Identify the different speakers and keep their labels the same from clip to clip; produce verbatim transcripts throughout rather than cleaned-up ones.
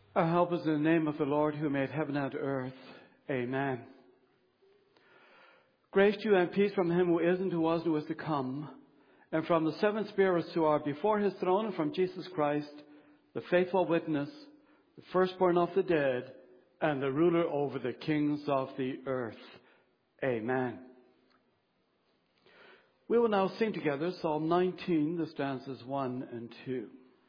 Speaker 1: Our help is in the name of the Lord who made heaven and earth. Amen. Grace to you and peace from him who is and who was and who is to come, and from the seven spirits who are before his throne, and from Jesus Christ, the faithful witness, the firstborn of the dead, and the ruler over the kings of the earth. Amen. We will now sing together Psalm nineteen, the stanzas one and two.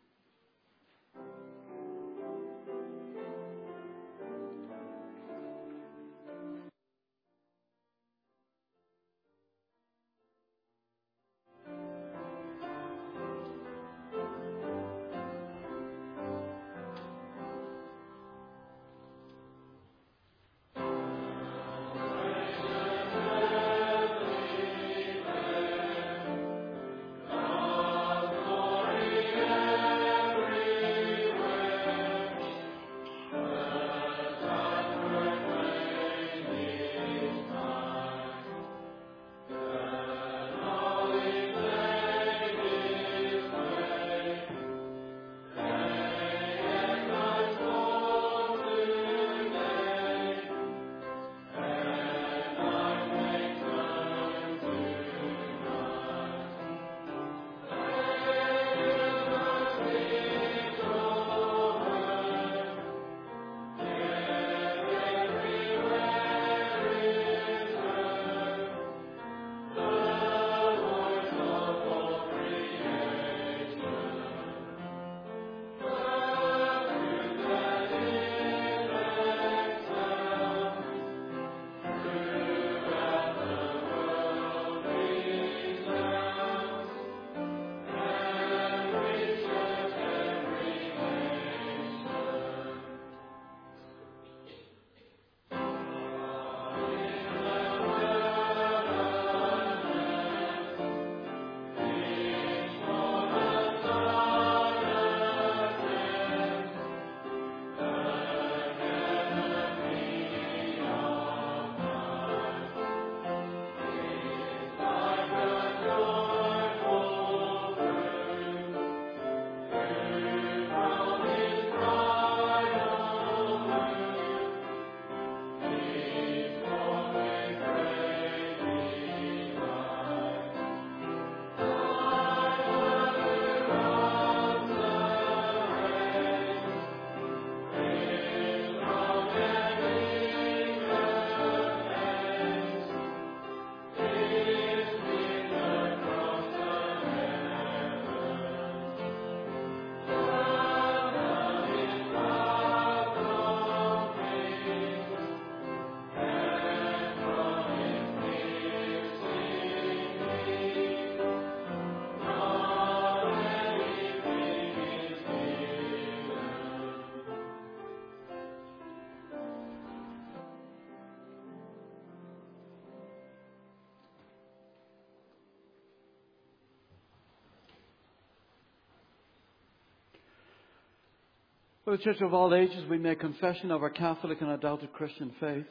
Speaker 1: For the Church of all ages, we make confession of our Catholic and undoubted Christian faith.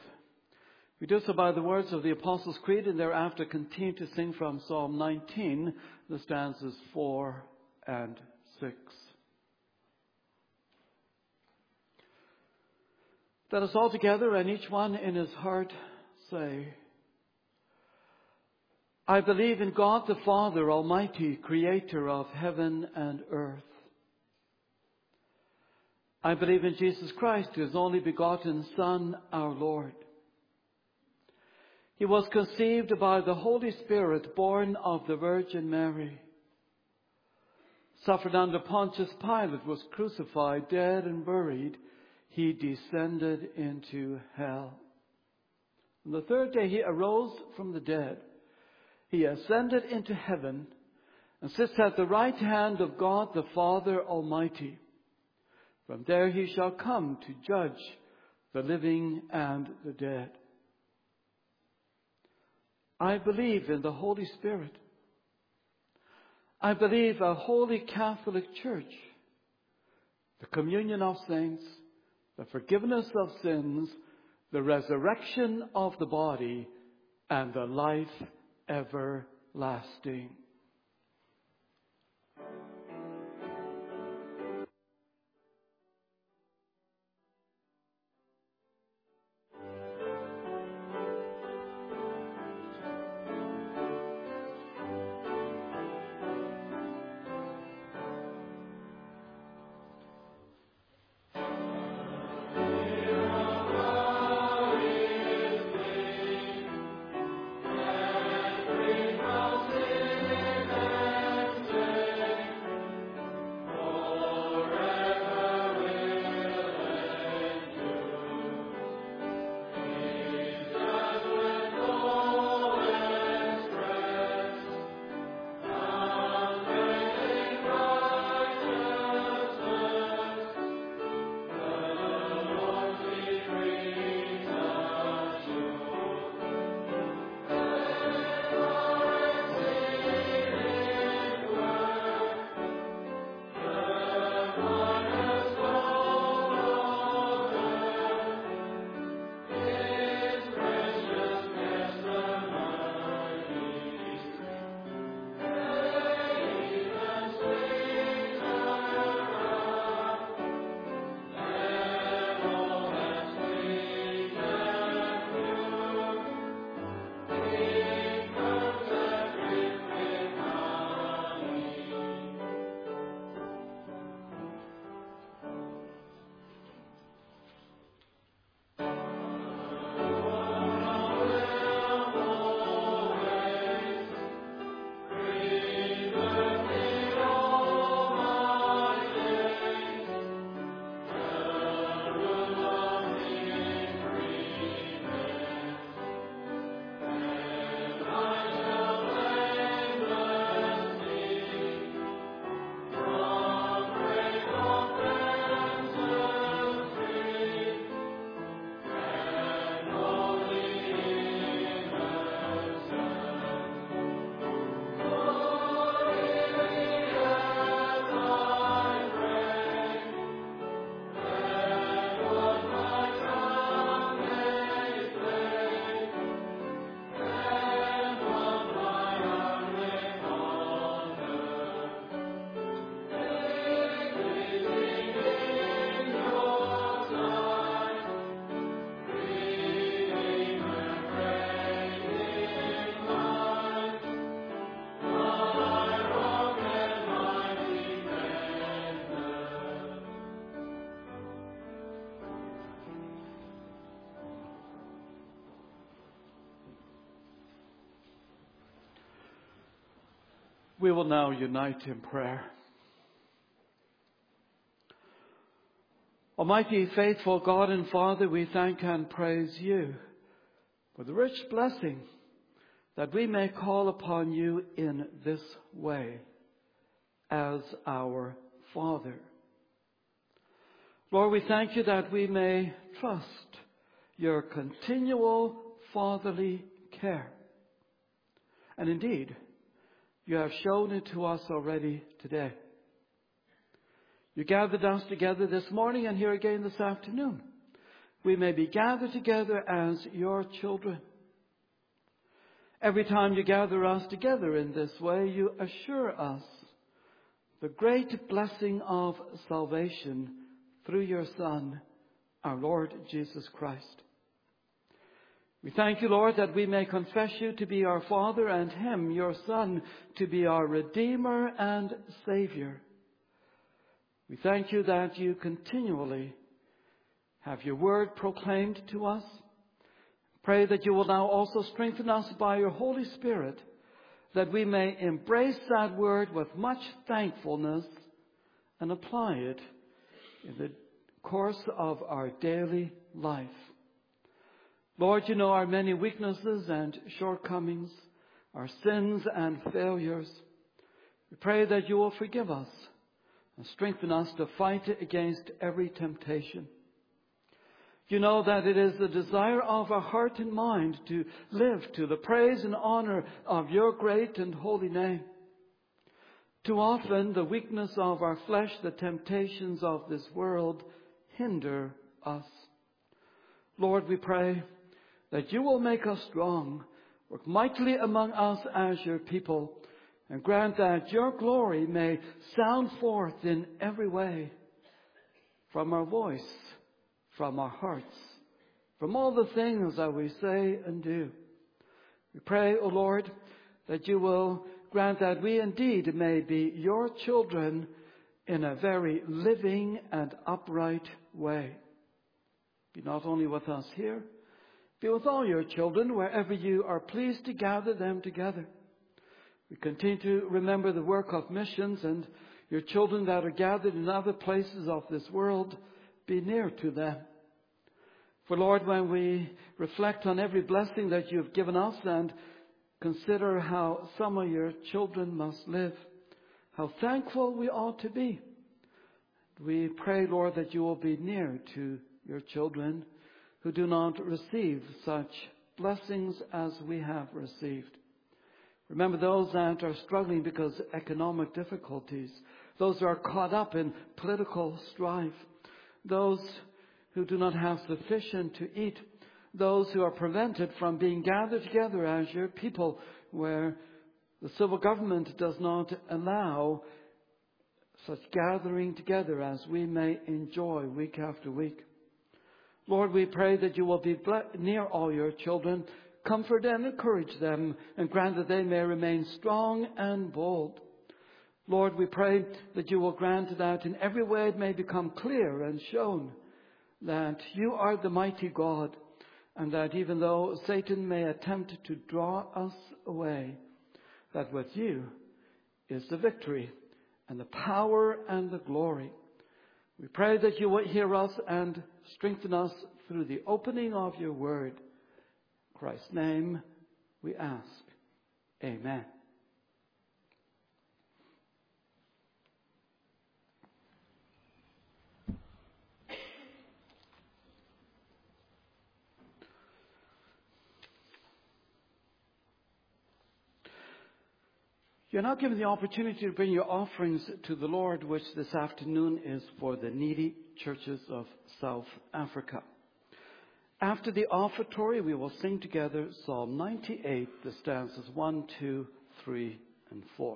Speaker 1: We do so by the words of the Apostles' Creed, and thereafter continue to sing from Psalm nineteen, the stanzas four and six. Let us all together, and each one in his heart, say, I believe in God the Father Almighty, creator of heaven and earth. I believe in Jesus Christ, his only begotten Son, our Lord. He was conceived by the Holy Spirit, born of the Virgin Mary, suffered under Pontius Pilate, was crucified, dead and buried. He descended into hell. On the third day he arose from the dead. He ascended into heaven and sits at the right hand of God the Father Almighty. From there he shall come to judge the living and the dead. I believe in the Holy Spirit. I believe a holy Catholic Church, the communion of saints, the forgiveness of sins, the resurrection of the body, and the life everlasting. We will now unite in prayer. Almighty, faithful God and Father, we thank and praise you for the rich blessing that we may call upon you in this way as our Father. Lord, we thank you that we may trust your continual fatherly care. And indeed, you have shown it to us already today. You gathered us together this morning and here again this afternoon. We may be gathered together as your children. Every time you gather us together in this way, you assure us the great blessing of salvation through your Son, our Lord Jesus Christ. We thank you, Lord, that we may confess you to be our Father and him, your Son, to be our Redeemer and Savior. We thank you that you continually have your word proclaimed to us. Pray that you will now also strengthen us by your Holy Spirit, that we may embrace that word with much thankfulness and apply it in the course of our daily life. Lord, you know our many weaknesses and shortcomings, our sins and failures. We pray that you will forgive us and strengthen us to fight against every temptation. You know that it is the desire of our heart and mind to live to the praise and honor of your great and holy name. Too often, the weakness of our flesh, the temptations of this world, hinder us. Lord, we pray that you will make us strong, work mightily among us as your people, and grant that your glory may sound forth in every way, from our voice, from our hearts, from all the things that we say and do. We pray, O Lord, that you will grant that we indeed may be your children in a very living and upright way. Be not only with us here, be with all your children wherever you are pleased to gather them together. We continue to remember the work of missions and your children that are gathered in other places of this world. Be near to them. For Lord, when we reflect on every blessing that you've given us and consider how some of your children must live, how thankful we ought to be. We pray, Lord, that you will be near to your children who do not receive such blessings as we have received. Remember those that are struggling because of economic difficulties, those who are caught up in political strife, those who do not have sufficient to eat, those who are prevented from being gathered together as your people, where the civil government does not allow such gathering together as we may enjoy week after week. Lord, we pray that you will be near all your children, comfort and encourage them, and grant that they may remain strong and bold. Lord, we pray that you will grant that in every way it may become clear and shown that you are the mighty God, and that even though Satan may attempt to draw us away, that with you is the victory and the power and the glory. We pray that you will hear us and strengthen us through the opening of your word. In Christ's name we ask. Amen. You're now given the opportunity to bring your offerings to the Lord, which this afternoon is for the needy churches of South Africa. After the offertory, we will sing together Psalm ninety-eight, the stanzas one, two, three, and four.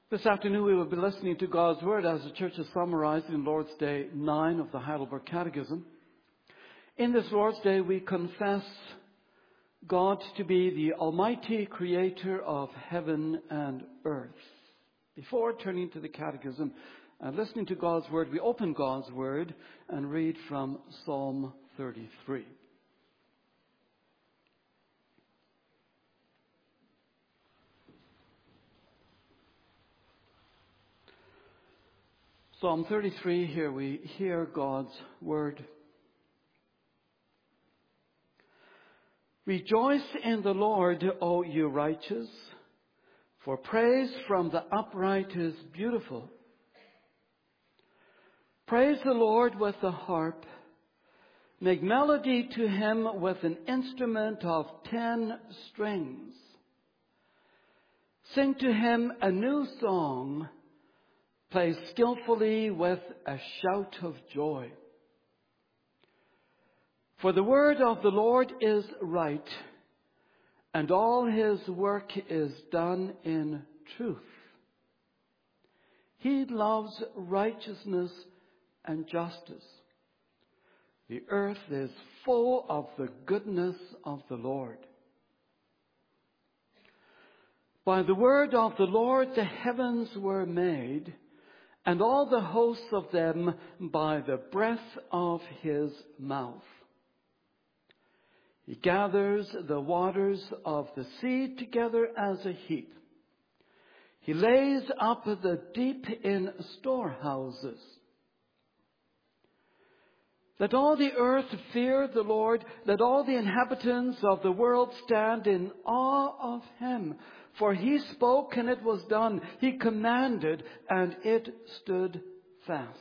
Speaker 1: This afternoon we will be listening to God's Word as the Church is summarized in Lord's Day nine of the Heidelberg Catechism. In this Lord's Day we confess God to be the Almighty Creator of heaven and earth. Before turning to the Catechism and listening to God's Word, we open God's Word and read from Psalm thirty-three. Psalm thirty-three, here we hear God's Word. Rejoice in the Lord, O you righteous, for praise from the upright is beautiful. Praise the Lord with the harp. Make melody to him with an instrument of ten strings. Sing to him a new song. Play skillfully with a shout of joy. For the word of the Lord is right, and all his work is done in truth. He loves righteousness and justice. The earth is full of the goodness of the Lord. By the word of the Lord the heavens were made, and all the hosts of them by the breath of his mouth. He gathers the waters of the sea together as a heap. He lays up the deep in storehouses. Let all the earth fear the Lord. Let all the inhabitants of the world stand in awe of him. For he spoke and it was done. He commanded and it stood fast.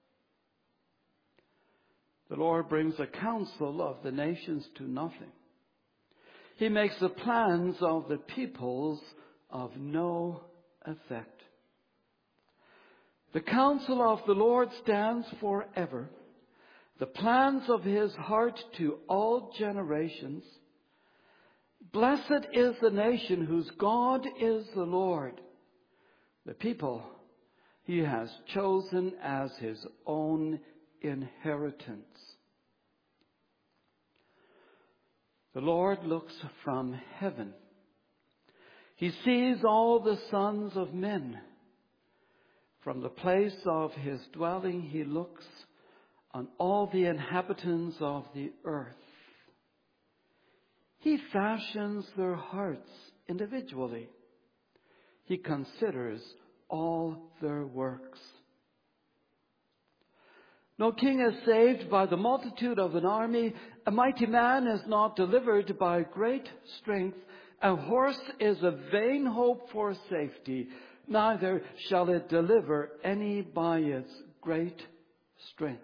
Speaker 1: The Lord brings a counsel of the nations to nothing. He makes the plans of the peoples of no effect. The counsel of the Lord stands forever, the plans of his heart to all generations. Blessed is the nation whose God is the Lord, the people he has chosen as his own inheritance. The Lord looks from heaven. He sees all the sons of men. From the place of his dwelling he looks on all the inhabitants of the earth. He fashions their hearts individually. He considers all their works. No king is saved by the multitude of an army. A mighty man is not delivered by great strength. A horse is a vain hope for safety. Neither shall it deliver any by its great strength.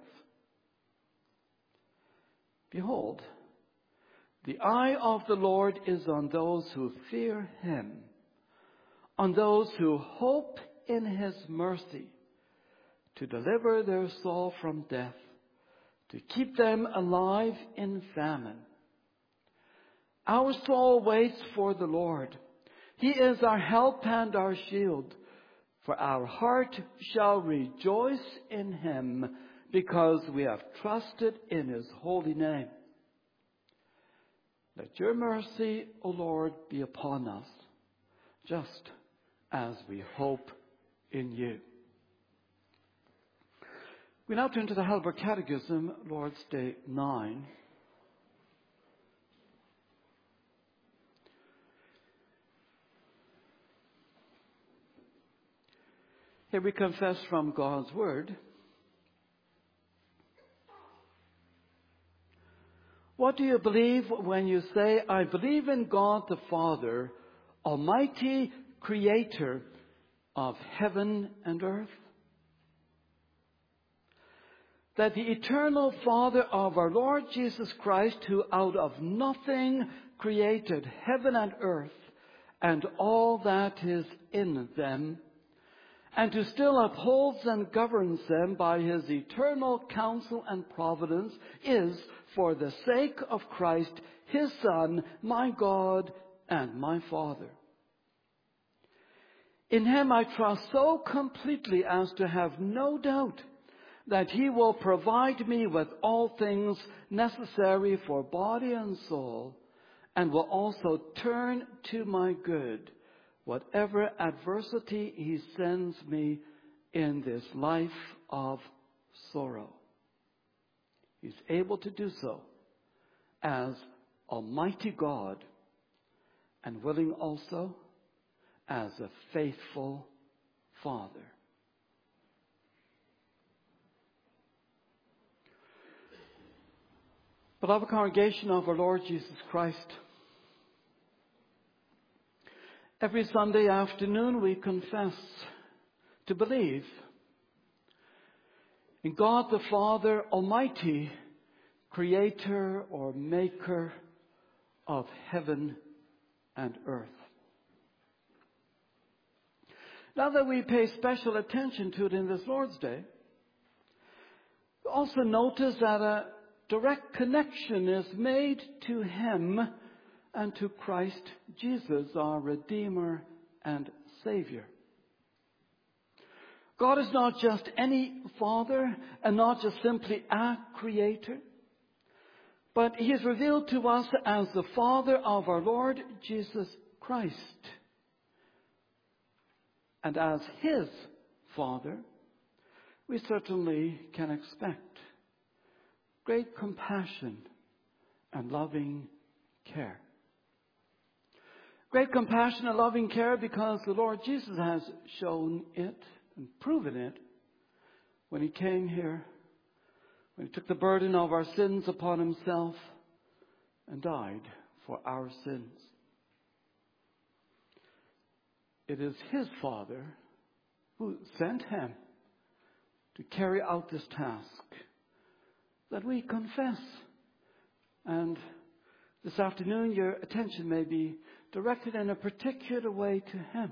Speaker 1: Behold, the eye of the Lord is on those who fear him, on those who hope in his mercy, to deliver their soul from death, to keep them alive in famine. Our soul waits for the Lord. He is our help and our shield. For our heart shall rejoice in him, because we have trusted in his holy name. Let your mercy, O Lord, be upon us, just as we hope in you. We now turn to the Heidelberg Catechism, Lord's Day nine. Here we confess from God's Word. What do you believe when you say, I believe in God the Father, Almighty Creator of heaven and earth? That the eternal Father of our Lord Jesus Christ, who out of nothing created heaven and earth and all that is in them, and who still upholds and governs them by his eternal counsel and providence, is, for the sake of Christ, his Son, my God and my Father. In him I trust so completely as to have no doubt that he will provide me with all things necessary for body and soul, and will also turn to my good whatever adversity he sends me in this life of sorrow. He's able to do so as Almighty God, and willing also as a faithful Father. Beloved congregation of our Lord Jesus Christ, every Sunday afternoon we confess to believe in God the Father Almighty, creator or maker of heaven and earth. Now that we pay special attention to it in this Lord's Day, we also notice that a direct connection is made to him and to Christ Jesus, our Redeemer and Savior. God is not just any Father and not just simply a Creator, but he is revealed to us as the Father of our Lord Jesus Christ. And as his Father, we certainly can expect great compassion and loving care. Great compassion and loving care because the Lord Jesus has shown it and proven it when he came here, when he took the burden of our sins upon himself and died for our sins. It is his Father who sent him to carry out this task that we confess. And this afternoon your attention may be directed in a particular way to him.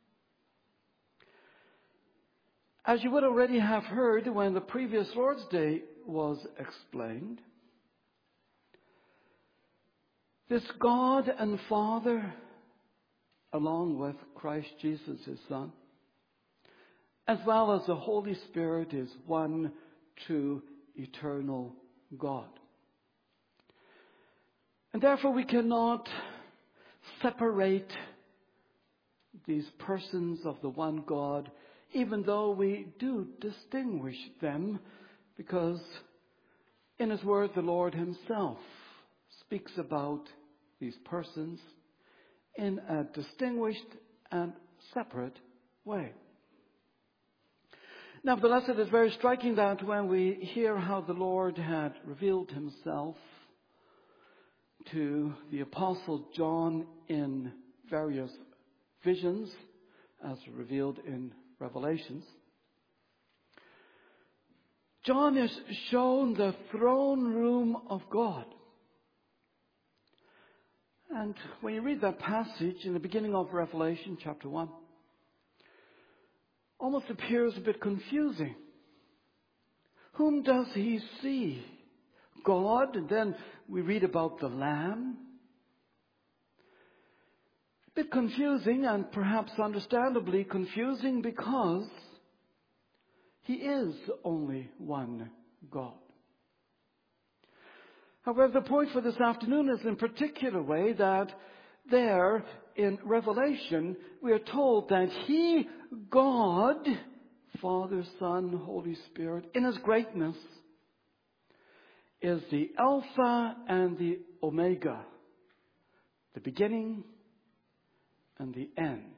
Speaker 1: As you would already have heard when the previous Lord's Day was explained, this God and Father, along with Christ Jesus, his Son, as well as the Holy Spirit, is one true eternal God. And therefore we cannot separate these persons of the one God, even though we do distinguish them, because in his word the Lord himself speaks about these persons in a distinguished and separate way. Nevertheless, it is very striking that when we hear how the Lord had revealed himself to the Apostle John in various visions, as revealed in Revelations, John is shown the throne room of God. And when you read that passage in the beginning of Revelation chapter one, almost appears a bit confusing. Whom does he see? God, and then we read about the Lamb. A bit confusing, and perhaps understandably confusing, because he is only one God. However, the point for this afternoon is in particular way that there in Revelation we are told that he, God, Father, Son, Holy Spirit, in his greatness, is the Alpha and the Omega, the beginning and the end.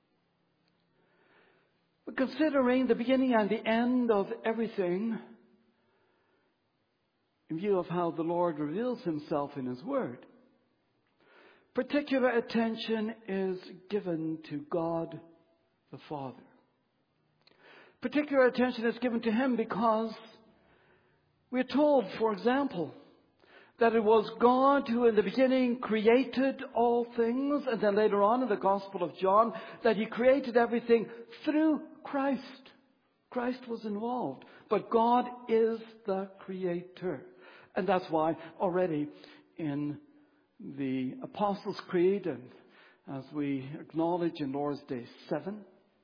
Speaker 1: But considering the beginning and the end of everything, in view of how the Lord reveals himself in his word, particular attention is given to God the Father. Particular attention is given to him because we're told, for example, that it was God who in the beginning created all things, and then later on in the Gospel of John, that he created everything through Christ. Christ was involved, but God is the creator. And that's why already in the Apostles' Creed, and as we acknowledge in Lord's Day seven,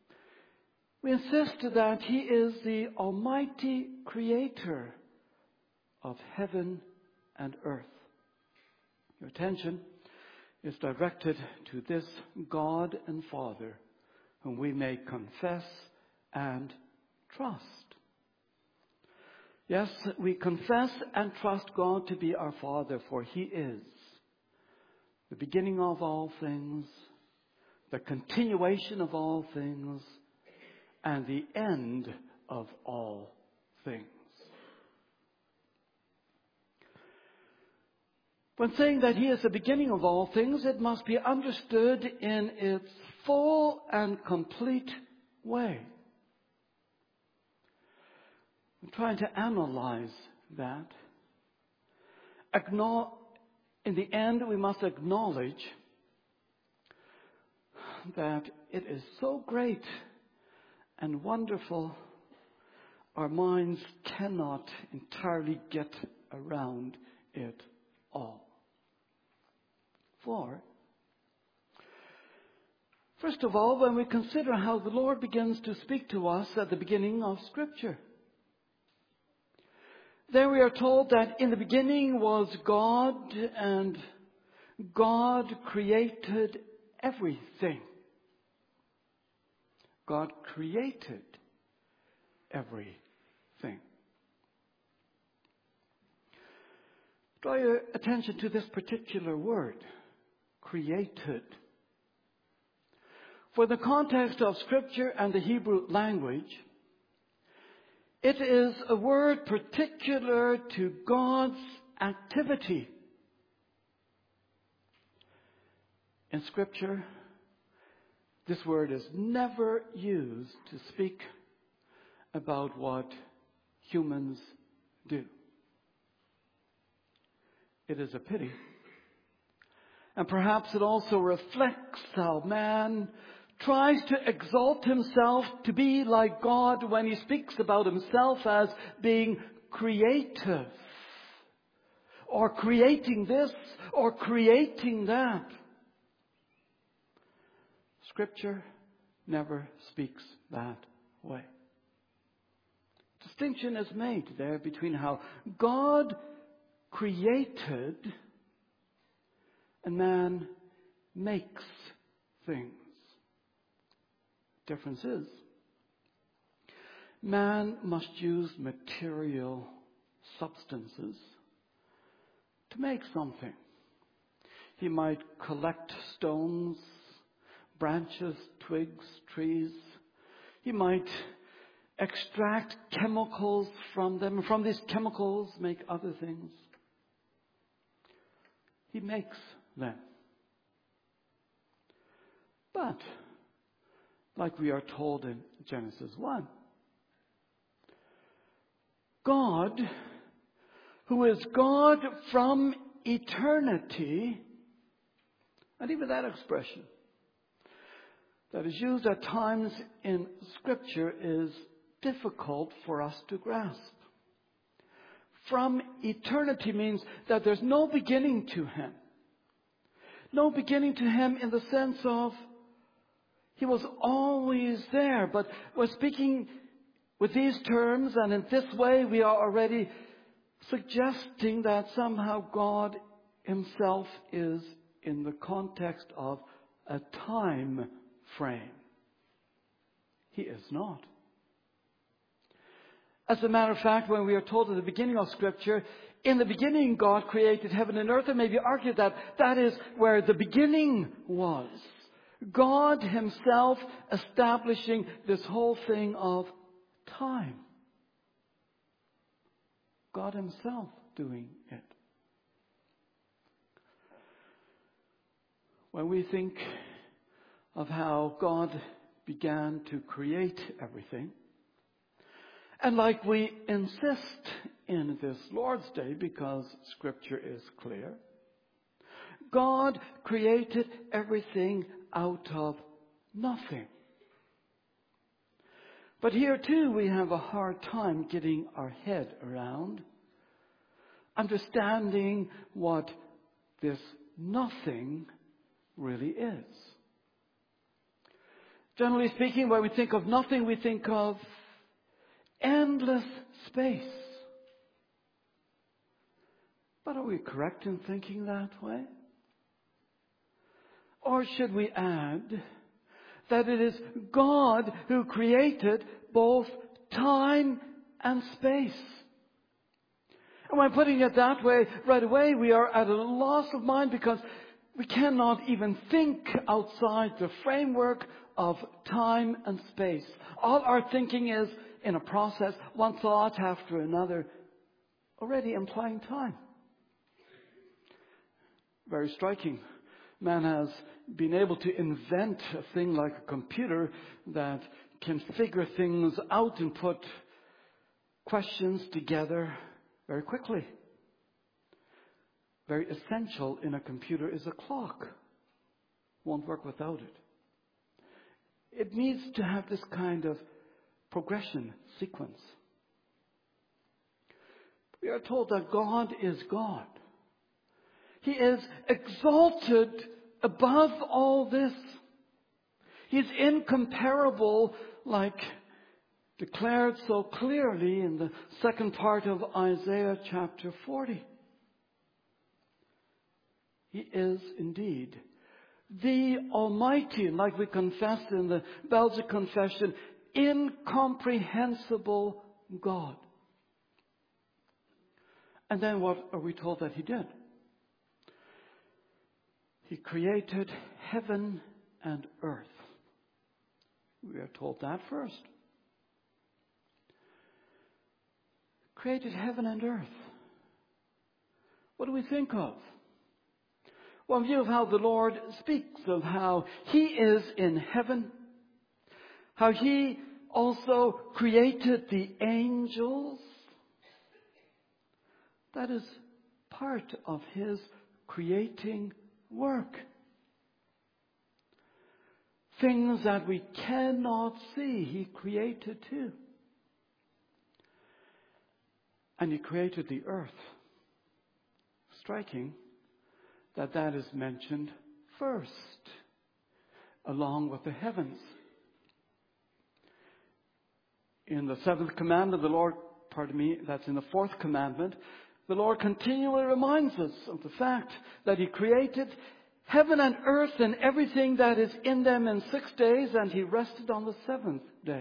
Speaker 1: We insist that He is the Almighty Creator of heaven and earth. Your attention is directed to this God and Father whom we may confess and trust. Yes, we confess and trust God to be our Father, for He is the beginning of all things, the continuation of all things, and the end of all things. When saying that He is the beginning of all things, it must be understood in its full and complete way. I'm trying to analyze that. Acknow- in the end, we must acknowledge that it is so great and wonderful, our minds cannot entirely get around it all. For, first of all, when we consider how the Lord begins to speak to us at the beginning of Scripture, there we are told that in the beginning was God, and God created everything. God created everything. Draw your attention to this particular word, created. For the context of Scripture and the Hebrew language, it is a word particular to God's activity. In Scripture, this word is never used to speak about what humans do. It is a pity. And perhaps it also reflects how man tries to exalt himself to be like God when he speaks about himself as being creative, or creating this, or creating that. Scripture never speaks that way. Distinction is made there between how God created and man makes things. Difference is, man must use material substances to make something. He might collect stones, branches, twigs, trees. He might extract chemicals from them. From these chemicals, make other things. He makes them. But, like we are told in Genesis one, God, who is God from eternity, and even that expression that is used at times in Scripture is difficult for us to grasp. From eternity means that there's no beginning to Him. No beginning to Him in the sense of He was always there. But we're speaking with these terms, and in this way we are already suggesting that somehow God Himself is in the context of a time frame. He is not. As a matter of fact, when we are told at the beginning of Scripture, in the beginning God created heaven and earth, it may be argued that that is where the beginning was. God Himself establishing this whole thing of time. God Himself doing it. When we think of how God began to create everything, and like we insist in this Lord's Day because Scripture is clear, God created everything out of nothing. But here too we have a hard time getting our head around understanding what this nothing really is. Generally speaking, when we think of nothing, we think of endless space. But are we correct in thinking that way? Or should we add that it is God who created both time and space? And when putting it that way, right away we are at a loss of mind, because we cannot even think outside the framework of time and space. All our thinking is in a process, one thought after another, already implying time. Very striking. Man has been able to invent a thing like a computer that can figure things out and put questions together very quickly. Very essential in a computer is a clock. Won't work without it. It needs to have this kind of progression sequence. We are told that God is God. He is exalted above all this. He is incomparable, like declared so clearly in the second part of Isaiah chapter forty. He is indeed the Almighty, like we confessed in the Belgic Confession, incomprehensible God. And then what are we told that He did? He created heaven and earth. We are told that first. Created heaven and earth. What do we think of? Well, in view of how the Lord speaks of how He is in heaven, how He also created the angels, that is part of His creating work. Things that we cannot see, He created too. And He created the earth. Striking that that is mentioned first, along with the heavens. In the seventh commandment, the Lord, pardon me, that's in the fourth commandment, the Lord continually reminds us of the fact that He created heaven and earth and everything that is in them in six days, and He rested on the seventh day.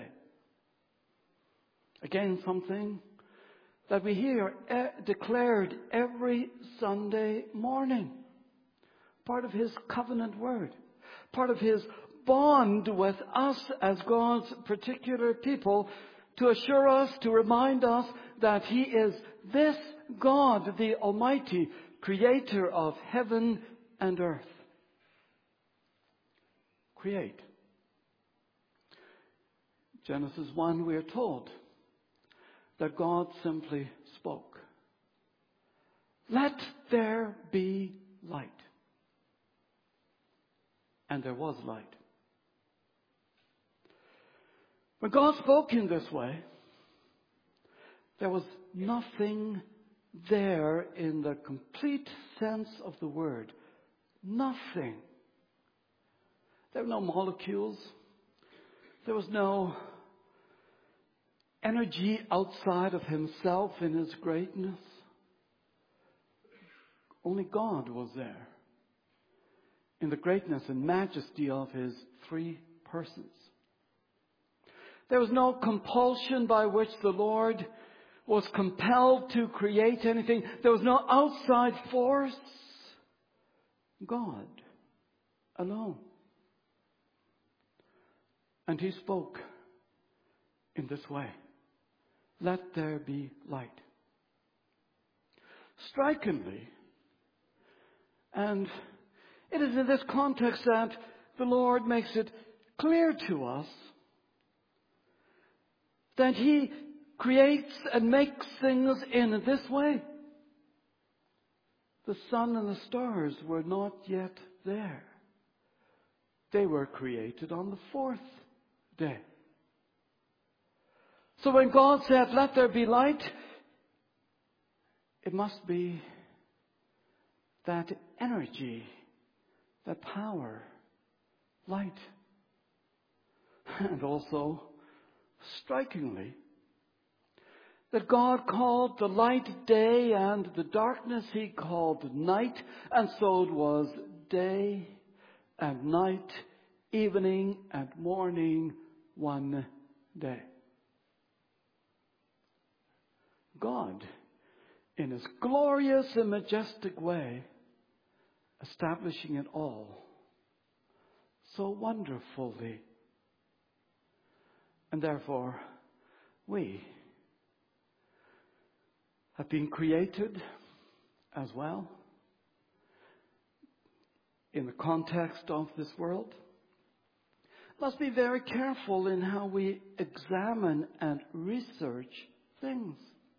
Speaker 1: Again, something that we hear e- declared every Sunday morning. Part of His covenant word. Part of His bond with us as God's particular people, to assure us, to remind us that He is this God, the Almighty, creator of heaven and earth. Create. Genesis one, we are told that God simply spoke. Let there be light. And there was light. When God spoke in this way, there was nothing there in the complete sense of the word. Nothing. There were no molecules. There was no energy outside of Himself in His greatness. Only God was there, in the greatness and majesty of His three persons. There was no compulsion by which the Lord was compelled to create anything. There was no outside force. God alone. And He spoke in this way. Let there be light. Strikingly, and it is in this context that the Lord makes it clear to us that He creates and makes things in this way. The sun and the stars were not yet there. They were created on the fourth day. So when God said, let there be light, it must be that energy, that power, light. And also, strikingly, that God called the light day and the darkness He called night, and so it was day and night, evening and morning, one day. God, in His glorious and majestic way, establishing it all so wonderfully. And therefore, we have been created as well in the context of this world. Must be very careful in how we examine and research things.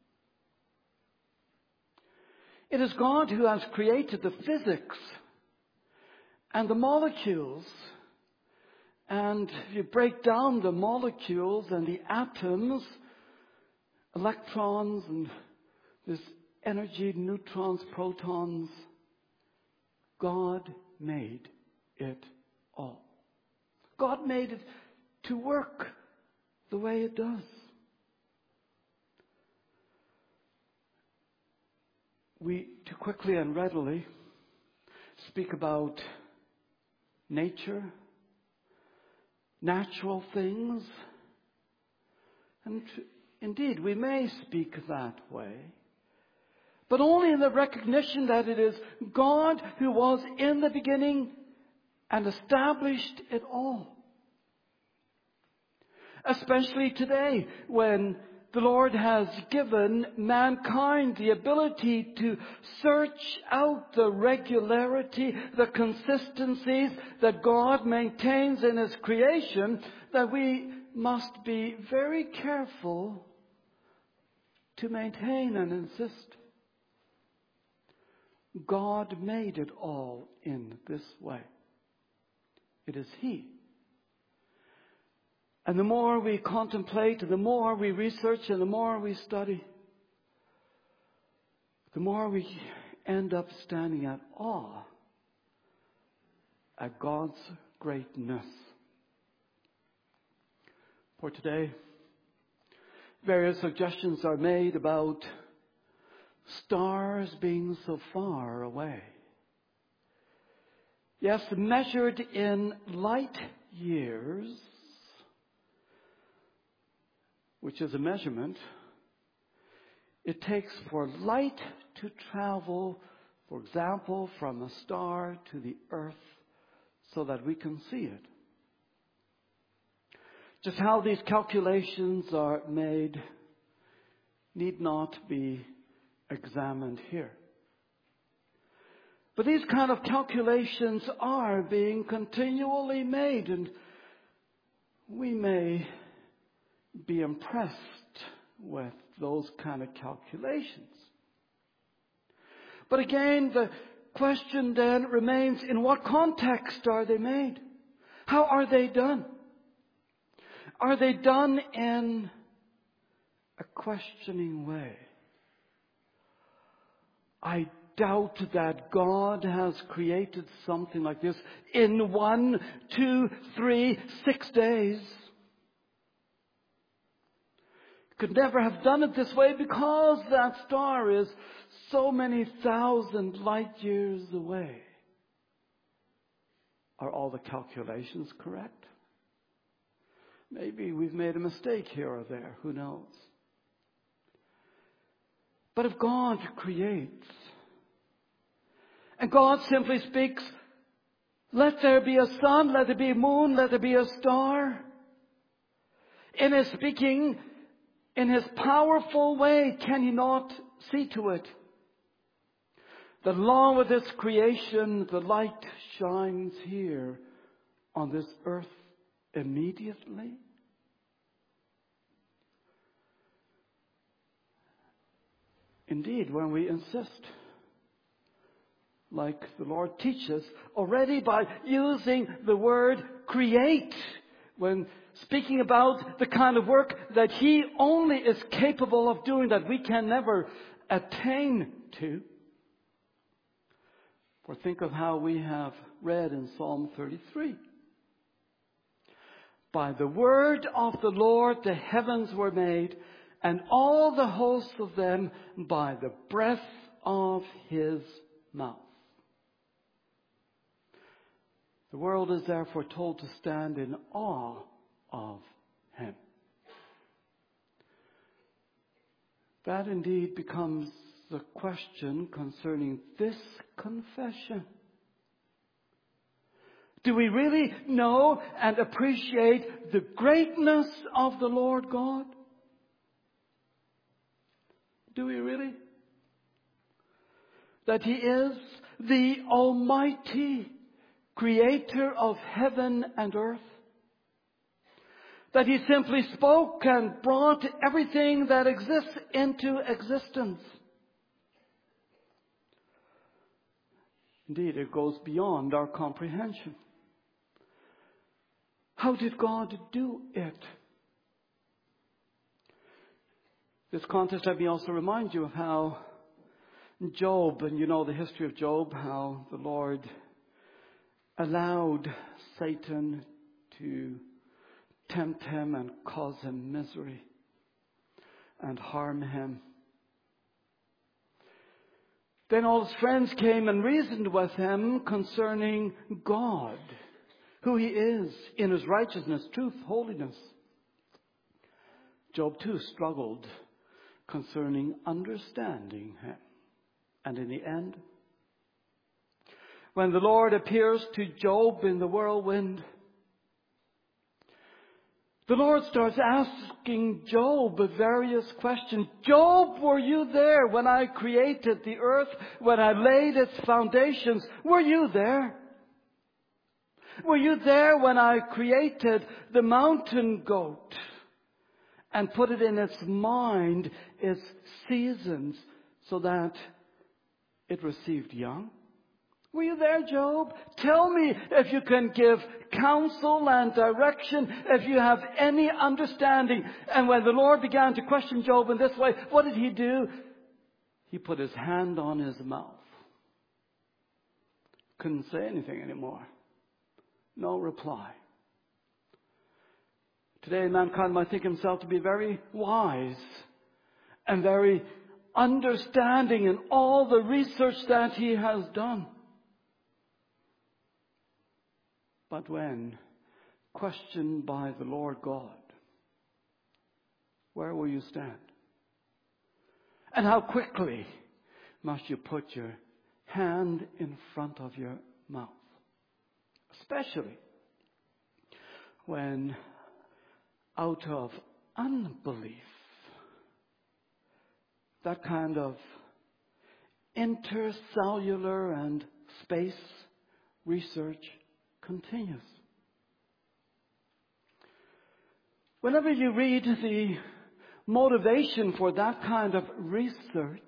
Speaker 1: It is God who has created the physics and the molecules. And if you break down the molecules and the atoms, electrons and this energy, neutrons, protons, God made it all. God made it to work the way it does. We too quickly and readily speak about nature, natural things, and indeed we may speak that way, but only in the recognition that it is God who was in the beginning and established it all. Especially today, when the Lord has given mankind the ability to search out the regularity, the consistencies that God maintains in His creation, that we must be very careful to maintain and insist. God made it all in this way. It is He. And the more we contemplate, and the more we research, and the more we study, the more we end up standing at awe at God's greatness. For today, various suggestions are made about stars being so far away. Yes, measured in light years, which is a measurement, it takes for light to travel, for example, from a star to the earth so that we can see it. Just how these calculations are made need not be examined here. But these kind of calculations are being continually made, and we may be impressed with those kind of calculations. But again, the question then remains, in what context are they made? How are they done? Are they done in a questioning way? I doubt that God has created something like this in one, two, three, six days. Could never have done it this way because that star is so many thousand light years away. Are all the calculations correct? Maybe we've made a mistake here or there. Who knows? But if God creates, and God simply speaks, let there be a sun, let there be a moon, let there be a star. In His speaking, in His powerful way, can He not see to it that along with this creation, the light shines here on this earth immediately? Indeed, when we insist, like the Lord teaches, already by using the word create, when speaking about the kind of work that He only is capable of doing, that we can never attain to. For think of how we have read in Psalm thirty-three. By the word of the Lord the heavens were made, and all the hosts of them by the breath of his mouth. The world is therefore told to stand in awe of him. That indeed becomes the question concerning this confession. Do we really know and appreciate the greatness of the Lord God? Do we really? That he is the Almighty Creator of heaven and earth? That he simply spoke and brought everything that exists into existence? Indeed, it goes beyond our comprehension. How did God do it? This context, let me also remind you of how Job, and you know the history of Job, how the Lord allowed Satan to tempt him and cause him misery and harm him. Then all his friends came and reasoned with him concerning God, who he is in his righteousness, truth, holiness. Job too struggled concerning understanding him. And in the end, when the Lord appears to Job in the whirlwind, the Lord starts asking Job various questions. Job, were you there when I created the earth, when I laid its foundations? Were you there? Were you there when I created the mountain goat and put it in its mind, its seasons, so that it received young? Were you there, Job? Tell me if you can give counsel and direction, if you have any understanding. And when the Lord began to question Job in this way, what did he do? He put his hand on his mouth. Couldn't say anything anymore. No reply. Today, mankind might think himself to be very wise and very understanding in all the research that he has done. But when questioned by the Lord God, where will you stand? And how quickly must you put your hand in front of your mouth? Especially when out of unbelief, that kind of intercellular and space research continues. Whenever you read the motivation for that kind of research,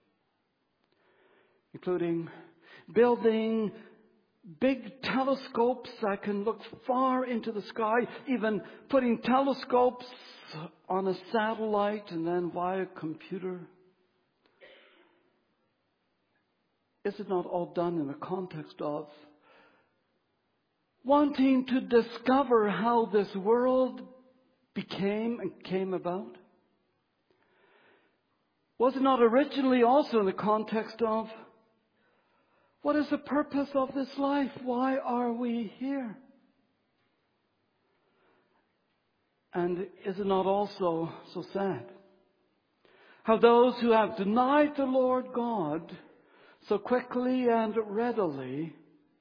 Speaker 1: including building big telescopes that can look far into the sky, even putting telescopes on a satellite and then via computer, is it not all done in the context of wanting to discover how this world became and came about? Was it not originally also in the context of what is the purpose of this life? Why are we here? And is it not also so sad how those who have denied the Lord God so quickly and readily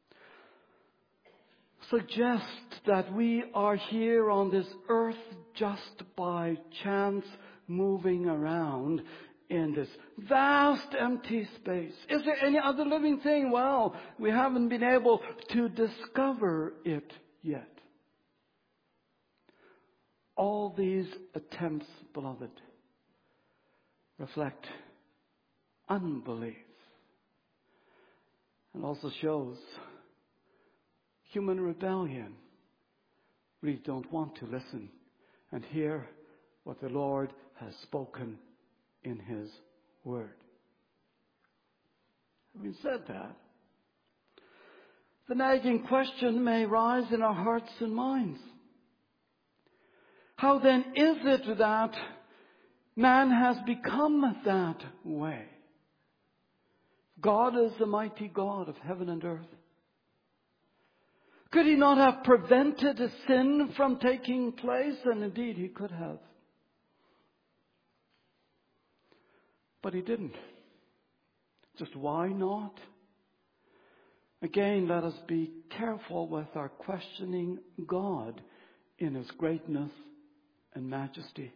Speaker 1: suggest that we are here on this earth just by chance, moving around in this vast empty space? Is there any other living thing? Well, we haven't been able to discover it yet. All these attempts, beloved, reflect unbelief, and also shows human rebellion. We don't want to listen and hear what the Lord has spoken in His Word. Having said that, the nagging question may rise in our hearts and minds. How then is it that man has become that way? God is the mighty God of heaven and earth. Could he not have prevented a sin from taking place? And indeed he could have. But he didn't. Just why not? Again, let us be careful with our questioning God in His greatness and majesty.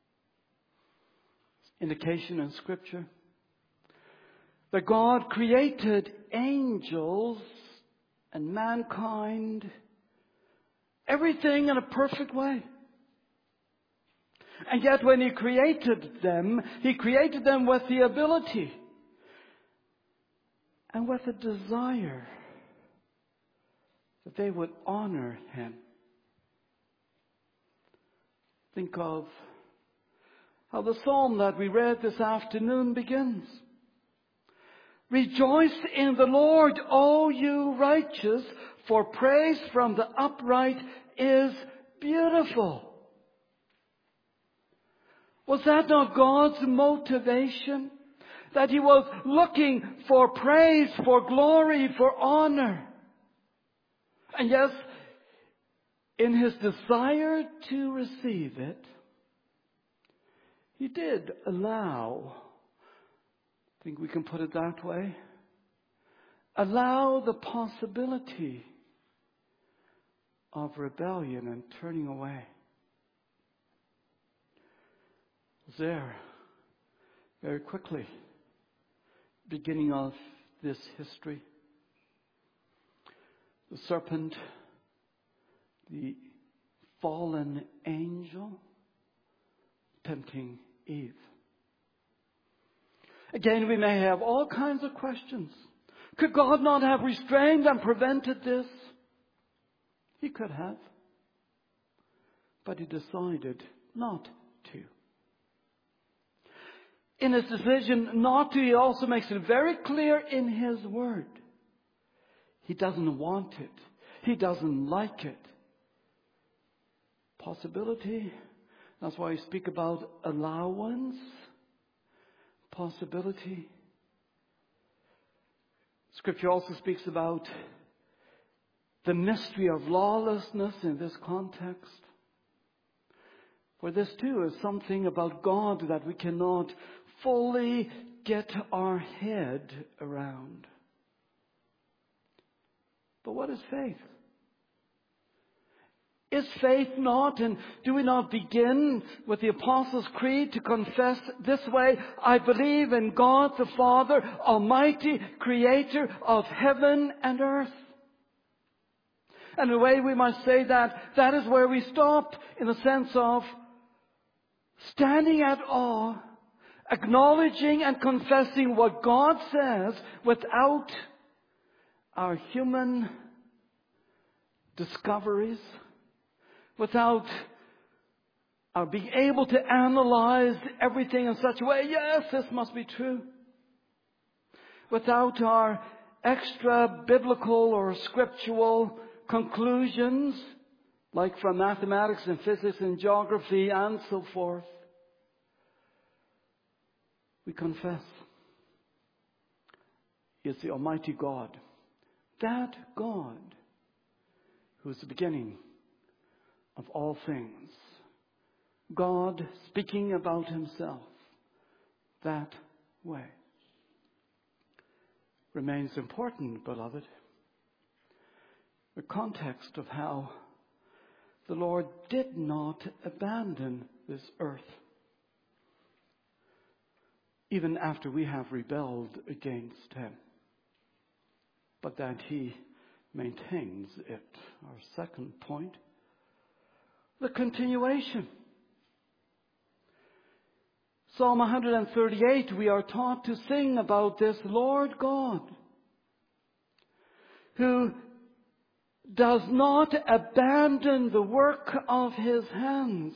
Speaker 1: Indication in Scripture that God created angels and mankind, everything in a perfect way. And yet when He created them, He created them with the ability and with a desire that they would honor Him. Think of how the psalm that we read this afternoon begins. Rejoice in the Lord, O you righteous, for praise from the upright is beautiful. Was that not God's motivation? That He was looking for praise, for glory, for honor. And yes, in His desire to receive it, He did allow, I think we can put it that way, allow the possibility of rebellion and turning away. It was there very quickly, beginning of this history. The serpent, the fallen angel, tempting Eve. Again, we may have all kinds of questions. Could God not have restrained and prevented this? He could have. But He decided not to. In His decision not to, He also makes it very clear in His Word. He doesn't want it. He doesn't like it. Possibility. That's why we speak about allowance. Possibility. Scripture also speaks about the mystery of lawlessness in this context. For this too is something about God that we cannot fully get our head around. But what is faith? Is faith not, and do we not begin with the Apostles' Creed to confess this way? I believe in God the Father, Almighty, Creator of heaven and earth. And in a way we might say that that is where we stop, in the sense of standing at awe, acknowledging and confessing what God says without our human discoveries, without our being able to analyze everything in such a way, yes, this must be true. Without our extra biblical or scriptural conclusions, like from mathematics and physics and geography and so forth. We confess He is the Almighty God. That God who is the beginning of all things. God speaking about Himself that way. Remains important, beloved. The context of how the Lord did not abandon this earth, even after we have rebelled against Him, but that He maintains it. Our second point, the continuation. Psalm one thirty-eight, we are taught to sing about this Lord God, who does not abandon the work of His hands.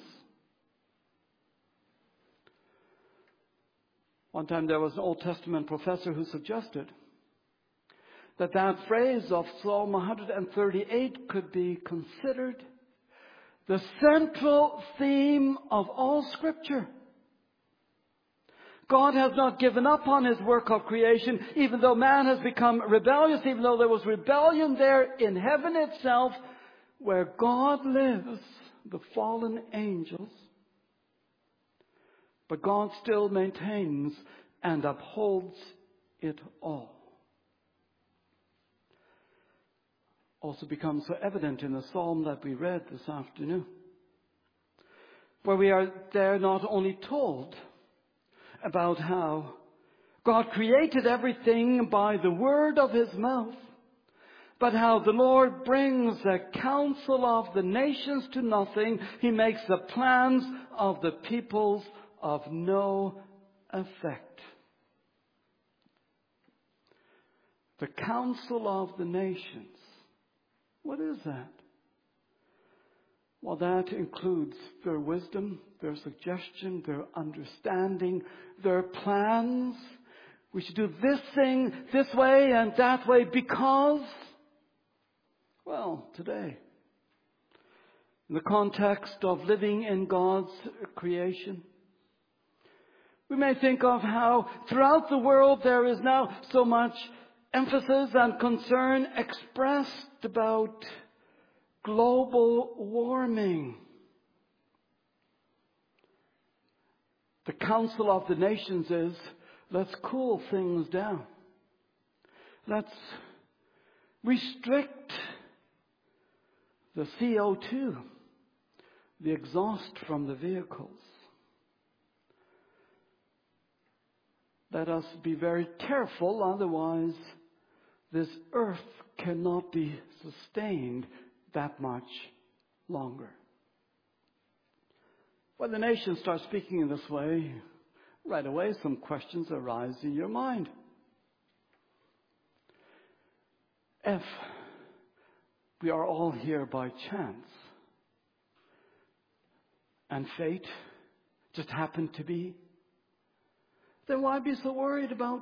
Speaker 1: One time there was an Old Testament professor who suggested that that phrase of Psalm one thirty-eight could be considered the central theme of all Scripture. God has not given up on His work of creation, even though man has become rebellious, even though there was rebellion there in heaven itself, where God lives, the fallen angels. But God still maintains and upholds it all. Also becomes so evident in the psalm that we read this afternoon, where we are there not only told about how God created everything by the word of His mouth, but how the Lord brings the counsel of the nations to nothing. He makes the plans of the peoples of no effect. The counsel of the nations. What is that? Well, that includes their wisdom, their suggestion, their understanding, their plans. We should do this thing this way and that way because, well, today, in the context of living in God's creation, we may think of how throughout the world there is now so much emphasis and concern expressed about global warming. The counsel of the nations is, let's cool things down. Let's restrict the C O two, the exhaust from the vehicles. Let us be very careful, otherwise this earth cannot be sustained that much longer. When the nations start speaking in this way, right away some questions arise in your mind. If we are all here by chance, and fate just happened to be, then why be so worried about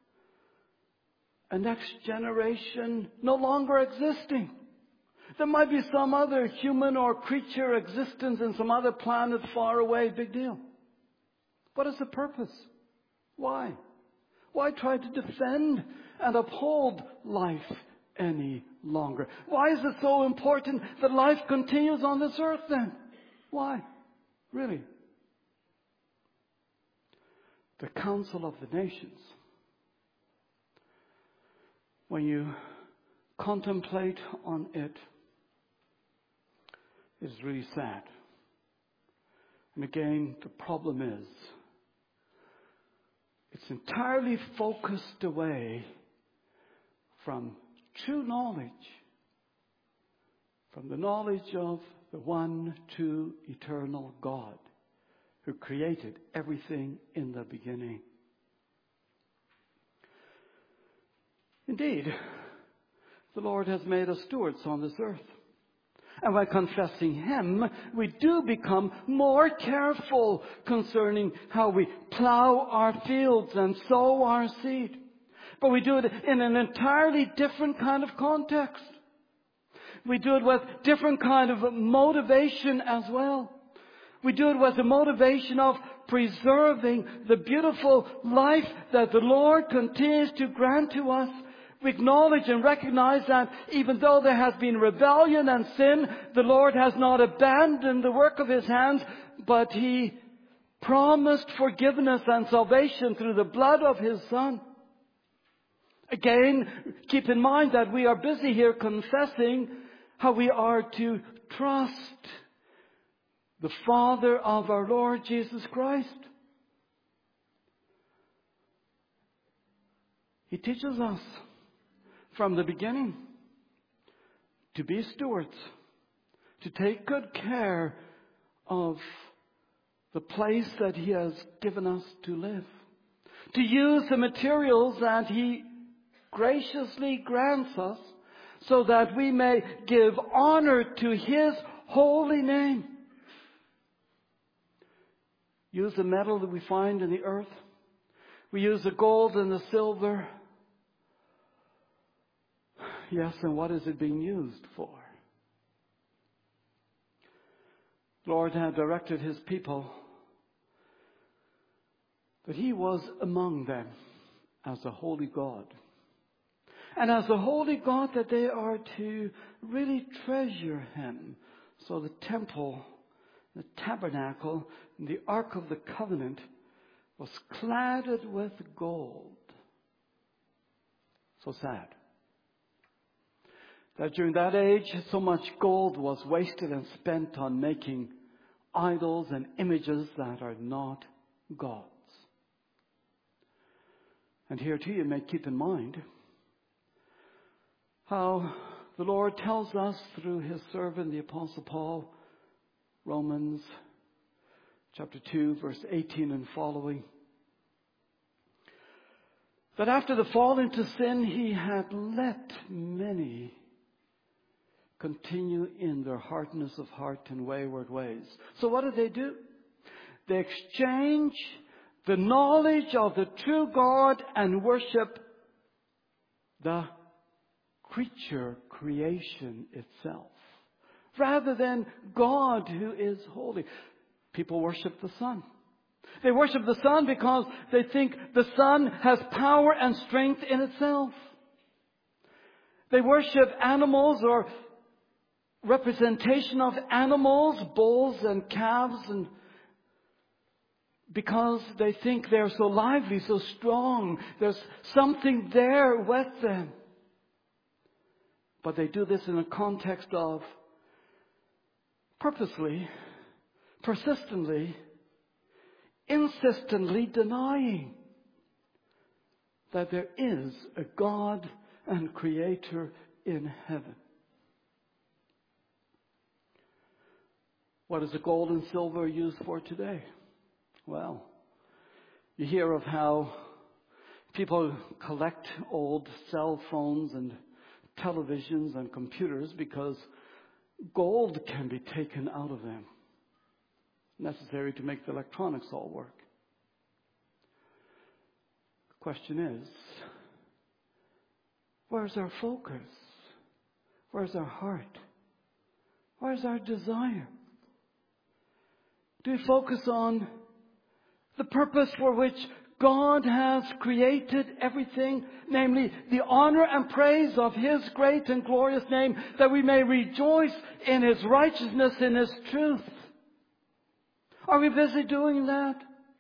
Speaker 1: a next generation no longer existing? There might be some other human or creature existence in some other planet far away. Big deal. What is the purpose? Why? Why try to defend and uphold life any longer? Why is it so important that life continues on this earth then? Why? Really? The counsel of the nations. When you contemplate on it, it's really sad. And again, the problem is, it's entirely focused away from true knowledge, from the knowledge of the one true eternal God who created everything in the beginning. Indeed, the Lord has made us stewards on this earth. And by confessing Him, we do become more careful concerning how we plow our fields and sow our seed. But we do it in an entirely different kind of context. We do it with different kind of motivation as well. We do it with the motivation of preserving the beautiful life that the Lord continues to grant to us. We acknowledge and recognize that even though there has been rebellion and sin, the Lord has not abandoned the work of His hands, but He promised forgiveness and salvation through the blood of His Son. Again, keep in mind that we are busy here confessing how we are to trust the Father of our Lord Jesus Christ. He teaches us from the beginning to be stewards, to take good care of the place that He has given us to live, to use the materials that He graciously grants us so that we may give honor to His holy name. Use the metal that we find in the earth. We use the gold and the silver. Yes, and what is it being used for? The Lord had directed his people that he was among them as a holy God. And as a holy God, that they are to really treasure him. So the temple, the tabernacle, and the Ark of the Covenant was cladded with gold. So sad that during that age, so much gold was wasted and spent on making idols and images that are not gods. And here too, you may keep in mind how the Lord tells us through his servant, the Apostle Paul, Romans chapter two, verse eighteen and following, that after the fall into sin, he had let many continue in their hardness of heart and wayward ways. So what did they do? They exchange the knowledge of the true God and worship the creature creation itself, rather than God who is holy. People worship the sun. They worship the sun because they think the sun has power and strength in itself. They worship animals or representation of animals, bulls and calves, and because they think they're so lively, so strong, there's something there with them. But they do this in a context of purposely, persistently, insistently denying that there is a God and Creator in heaven. What is the gold and silver used for today? Well, you hear of how people collect old cell phones and televisions and computers because gold can be taken out of them, necessary to make the electronics all work. The question is, where's our focus? Where's our heart? Where's our desire? Do we focus on the purpose for which God has created everything, namely the honor and praise of his great and glorious name, that we may rejoice in his righteousness, in his truth? Are we busy doing that?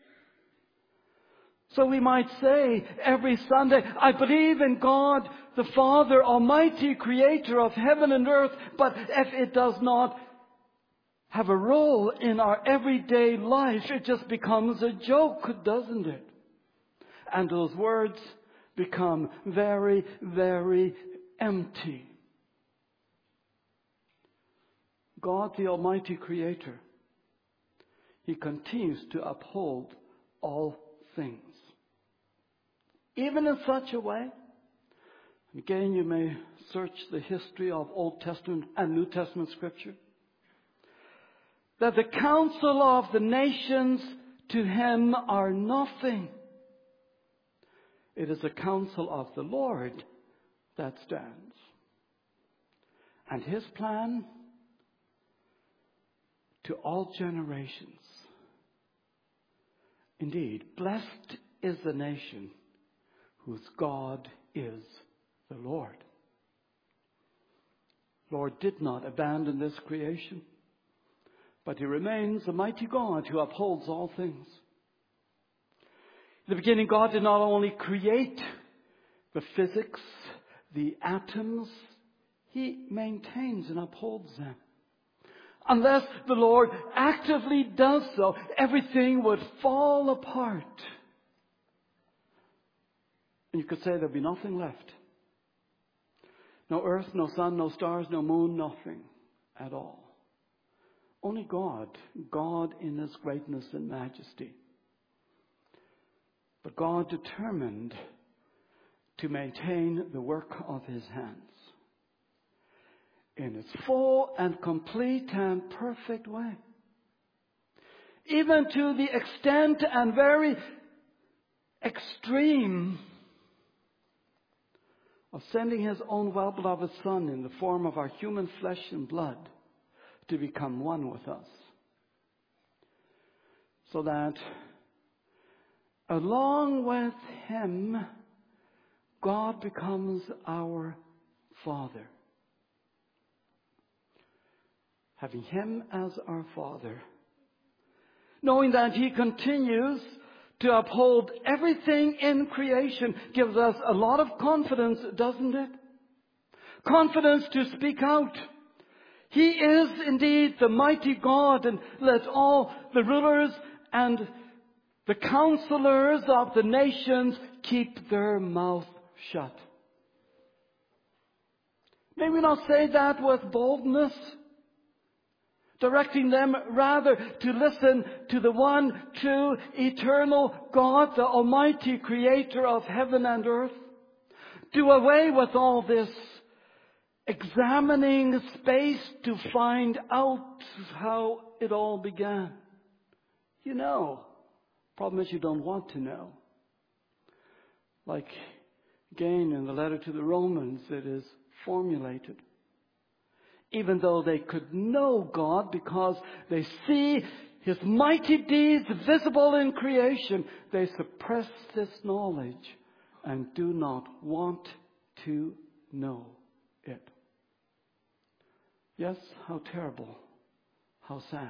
Speaker 1: So we might say every Sunday, I believe in God, the Father, Almighty, Creator of heaven and earth, but if it does not have a role in our everyday life, it just becomes a joke, doesn't it? And those words become very, very empty. God, the Almighty Creator, he continues to uphold all things. Even in such a way, again, you may search the history of Old Testament and New Testament Scripture, that the counsel of the nations to him are nothing. It is the counsel of the Lord that stands. And his plan to all generations. Indeed, blessed is the nation whose God is the Lord. Lord did not abandon this creation, but he remains a mighty God who upholds all things. In the beginning, God did not only create the physics, the atoms, he maintains and upholds them. Unless the Lord actively does so, everything would fall apart. And you could say there'd be nothing left. No earth, no sun, no stars, no moon, nothing at all. Only God, God in his greatness and majesty. But God determined to maintain the work of his hands in its full and complete and perfect way. Even to the extent and very extreme of sending his own well-beloved Son in the form of our human flesh and blood to become one with us. so that along with Him, God becomes our Father. Having Him as our Father, knowing that He continues to uphold everything in creation, gives us a lot of confidence, doesn't it? Confidence to speak out. He is indeed the mighty God, and let all the rulers and the counselors of the nations keep their mouth shut. May we not say that with boldness, directing them rather to listen to the one true eternal God, the Almighty Creator of heaven and earth. Do away with all this examining space to find out how it all began. You know. Problem is you don't want to know. Like again in the letter to the Romans, it is formulated. Even though they could know God because they see His mighty deeds visible in creation, they suppress this knowledge and do not want to know it. Yes, how terrible, how sad.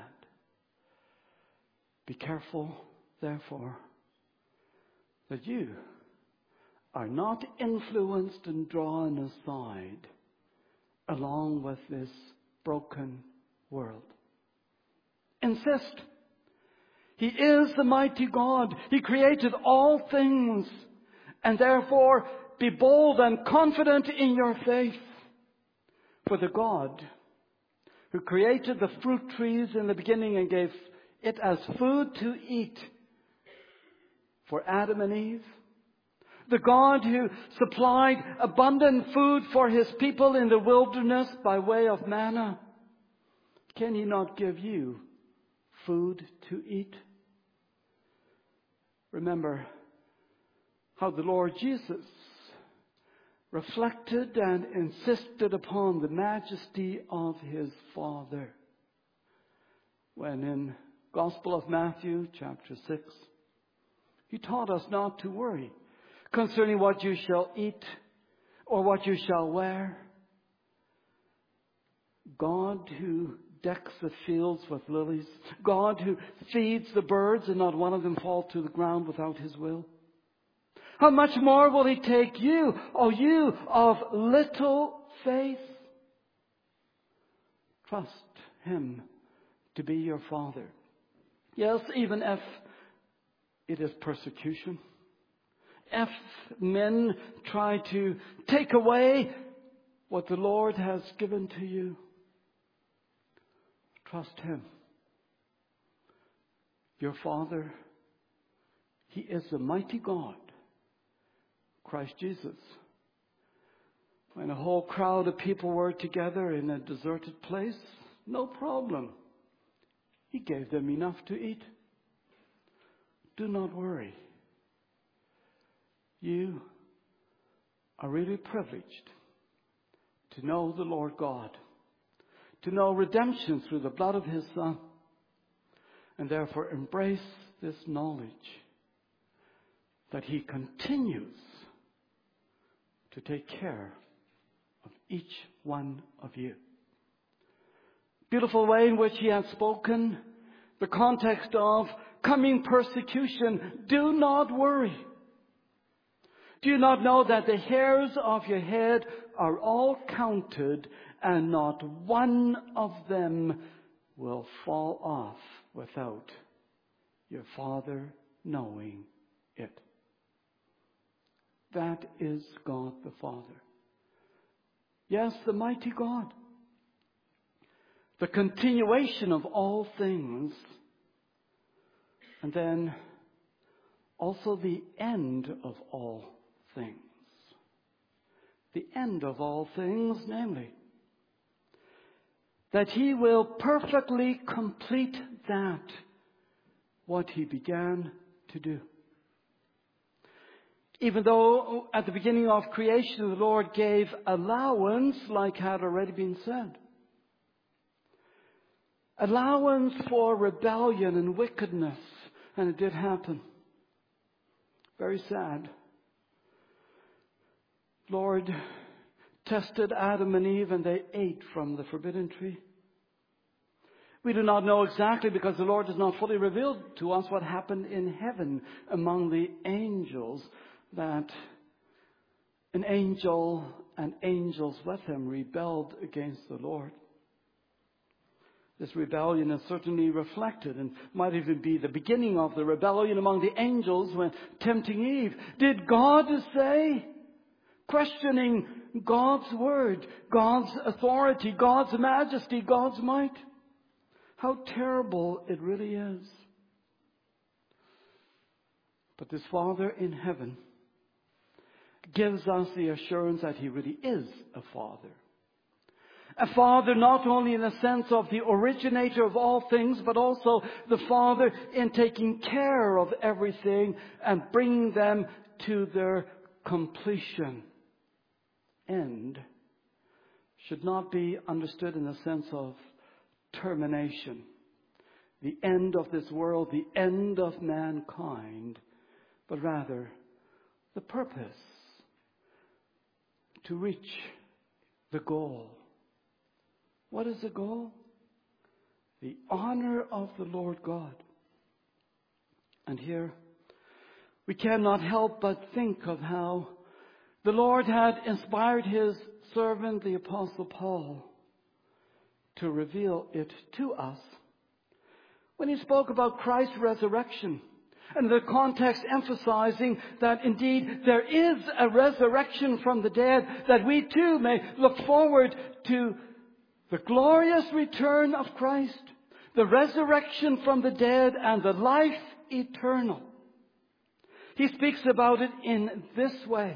Speaker 1: Be careful, therefore, that you are not influenced and drawn aside along with this broken world. Insist. He is the mighty God. He created all things. And therefore, be bold and confident in your faith. For the God who created the fruit trees in the beginning and gave it as food to eat for Adam and Eve, the God who supplied abundant food for His people in the wilderness by way of manna, can He not give you food to eat? Remember how the Lord Jesus reflected and insisted upon the majesty of His Father when in Gospel of Matthew chapter six, He taught us not to worry concerning what you shall eat or what you shall wear. God who decks the fields with lilies, God who feeds the birds and not one of them fall to the ground without His will. How much more will He take you, O you of little faith? Trust Him to be your Father. Yes, even if it is persecution. If men try to take away what the Lord has given to you, trust Him. Your Father, He is the mighty God, Christ Jesus. When a whole crowd of people were together in a deserted place, no problem. He gave them enough to eat. Do not worry. You are really privileged to know the Lord God, to know redemption through the blood of His Son, and therefore embrace this knowledge that He continues to take care of each one of you. Beautiful way in which He has spoken, the context of coming persecution. Do not worry. Do you not know that the hairs of your head are all counted, and not one of them will fall off without your Father knowing it? That is God the Father. Yes, the mighty God. The continuation of all things. And then also the end of all things. The end of all things, namely, that He will perfectly complete that, what He began to do. Even though at the beginning of creation the Lord gave allowance, like had already been said. Allowance for rebellion and wickedness, And it did happen. Very sad. Lord tested Adam and Eve, and they ate from the forbidden tree. We do not know exactly, because the Lord does not fully reveal to us what happened in heaven among the angels, that an angel and angels with him rebelled against the Lord. This rebellion is certainly reflected, and might even be the beginning of the rebellion among the angels when tempting Eve. Did God say? Questioning God's word, God's authority, God's majesty, God's might. How terrible it really is. But this Father in heaven gives us the assurance that He really is a Father. A Father not only in the sense of the originator of all things, but also the Father in taking care of everything and bringing them to their completion. End should not be understood in the sense of termination. The end of this world, the end of mankind, but rather the purpose to reach the goal. What is the goal? The honor of the Lord God. And here we cannot help but think of how the Lord had inspired His servant, the Apostle Paul, to reveal it to us when he spoke about Christ's resurrection, and the context emphasizing that indeed there is a resurrection from the dead, that we too may look forward to the glorious return of Christ, the resurrection from the dead, and the life eternal. He speaks about it in this way.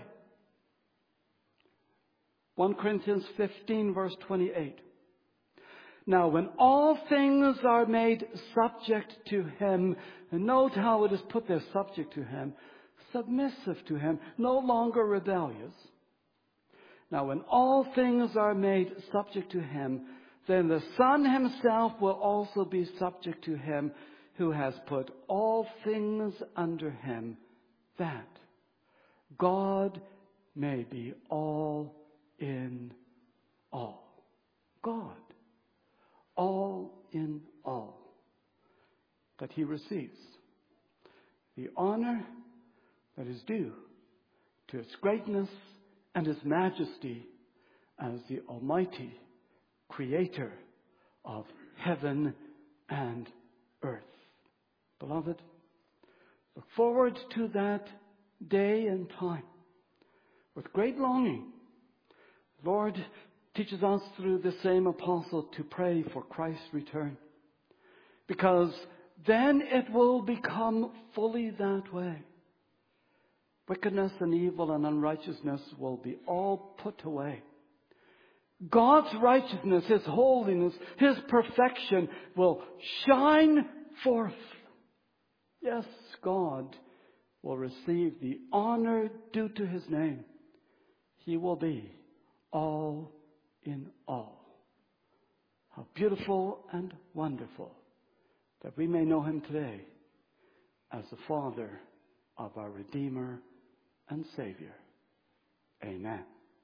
Speaker 1: First Corinthians fifteen verse twenty-eight. Now when all things are made subject to Him, and note how it is put there, subject to Him, submissive to Him, no longer rebellious. Now when all things are made subject to Him, then the Son Himself will also be subject to Him, who has put all things under Him, that God may be all in all. God, all in all. That He receives the honor that is due to His greatness and His majesty as the Almighty Creator of heaven and earth. Beloved, look forward to that day and time with great longing. The Lord teaches us through the same apostle to pray for Christ's return, because then it will become fully that way. Wickedness and evil and unrighteousness will be all put away. God's righteousness, His holiness, His perfection will shine forth. Yes, God will receive the honor due to His name. He will be all in all. How beautiful and wonderful that we may know Him today as the Father of our Redeemer and Savior. Amen.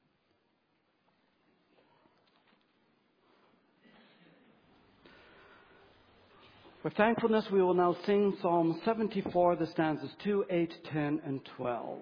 Speaker 1: With thankfulness, we will now sing Psalm seventy-four, the stanzas two, eight, ten, and twelve.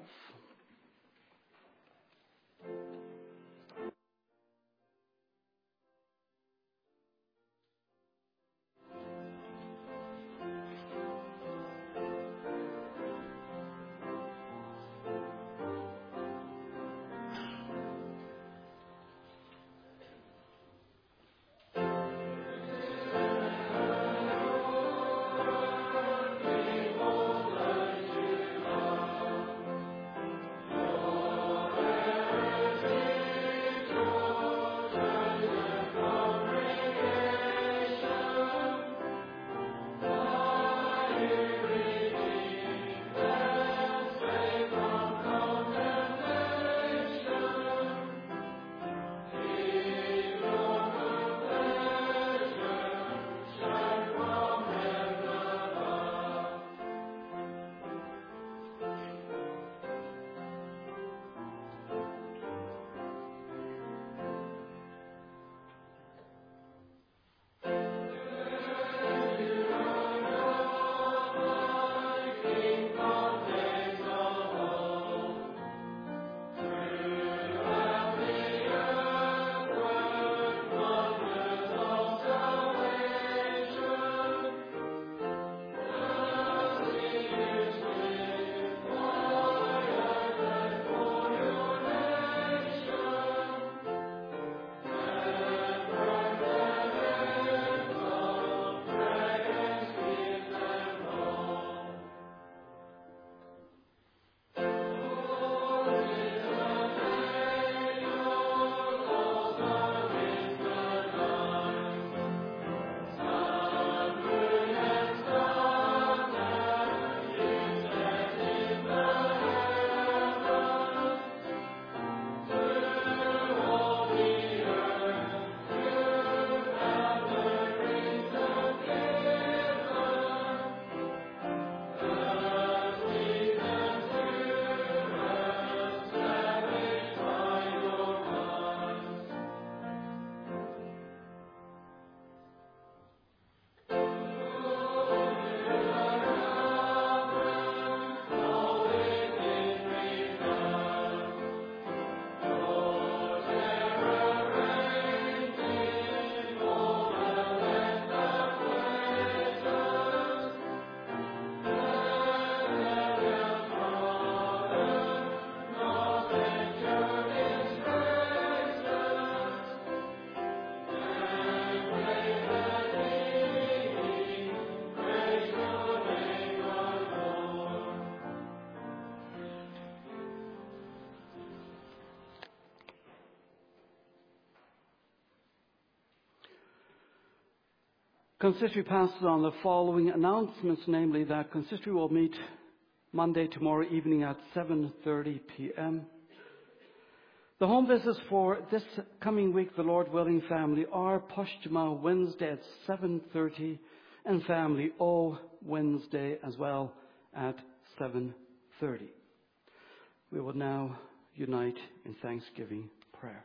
Speaker 1: Consistory passes on the following announcements, namely that Consistory will meet Monday tomorrow evening at seven thirty p.m. The home visits for this coming week, the Lord willing family, are Poshtuma Wednesday at seven thirty and Family O Wednesday as well at seven thirty. We will now unite in thanksgiving prayer.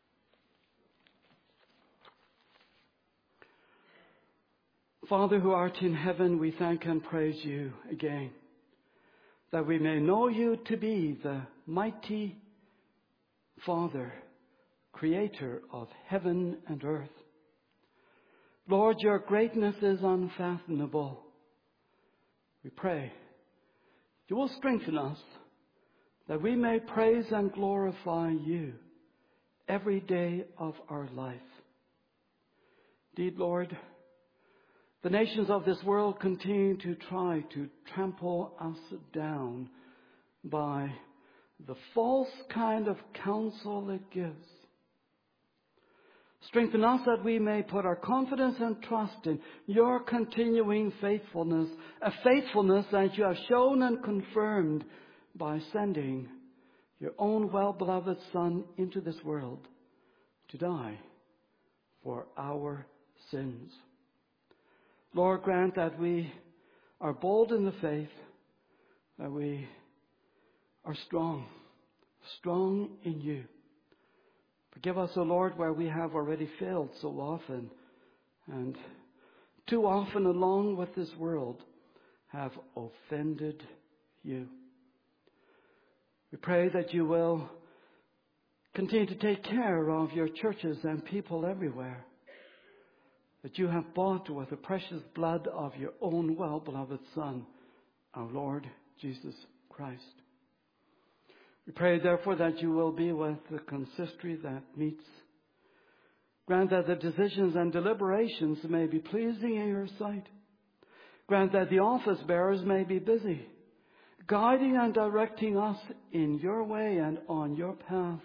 Speaker 1: Father who art in heaven, we thank and praise you again, that we may know you to be the mighty Father, creator of heaven and earth. Lord, your greatness is unfathomable. We pray you will strengthen us, that we may praise and glorify you every day of our life. Indeed, Lord, the nations of this world continue to try to trample us down by the false kind of counsel it gives. Strengthen us that we may put our confidence and trust in your continuing faithfulness, a faithfulness that you have shown and confirmed by sending your own well-beloved Son into this world to die for our sins. Lord, grant that we are bold in the faith, that we are strong, strong in you. Forgive us, O Lord, where we have already failed so often, and too often along with this world have offended you. We pray that you will continue to take care of your churches and people everywhere, that you have bought with the precious blood of your own well-beloved Son, our Lord Jesus Christ. We pray, therefore, that you will be with the consistory that meets. Grant that the decisions and deliberations may be pleasing in your sight. Grant that the office bearers may be busy, guiding and directing us in your way and on your paths.